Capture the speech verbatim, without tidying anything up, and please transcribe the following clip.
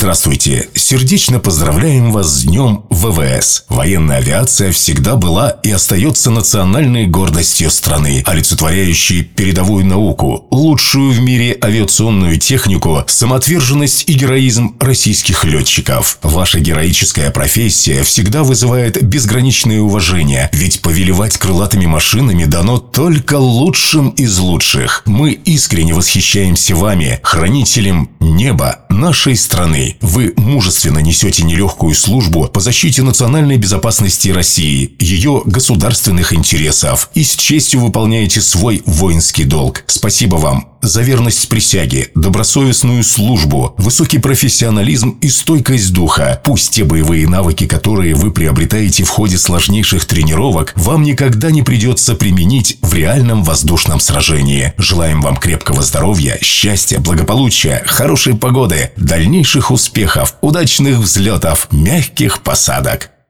Здравствуйте! Сердечно поздравляем вас с Днем ВВС. Военная авиация всегда была и остается национальной гордостью страны, олицетворяющей передовую науку, лучшую в мире авиационную технику, самоотверженность и героизм российских летчиков. Ваша героическая профессия всегда вызывает безграничное уважение, ведь повелевать крылатыми машинами дано только лучшим из лучших. Мы искренне восхищаемся вами, хранителем неба нашей страны. Вы мужественно несете нелегкую службу по защите национальной безопасности России, ее государственных интересов и с честью выполняете свой воинский долг. Спасибо вам за верность присяге, добросовестную службу, высокий профессионализм и стойкость духа. Пусть те боевые навыки, которые вы приобретаете в ходе сложнейших тренировок, вам никогда не придется применить в реальном воздушном сражении. Желаем вам крепкого здоровья, счастья, благополучия, хорошей погоды, дальнейших успехов, удачных взлетов, мягких посадок.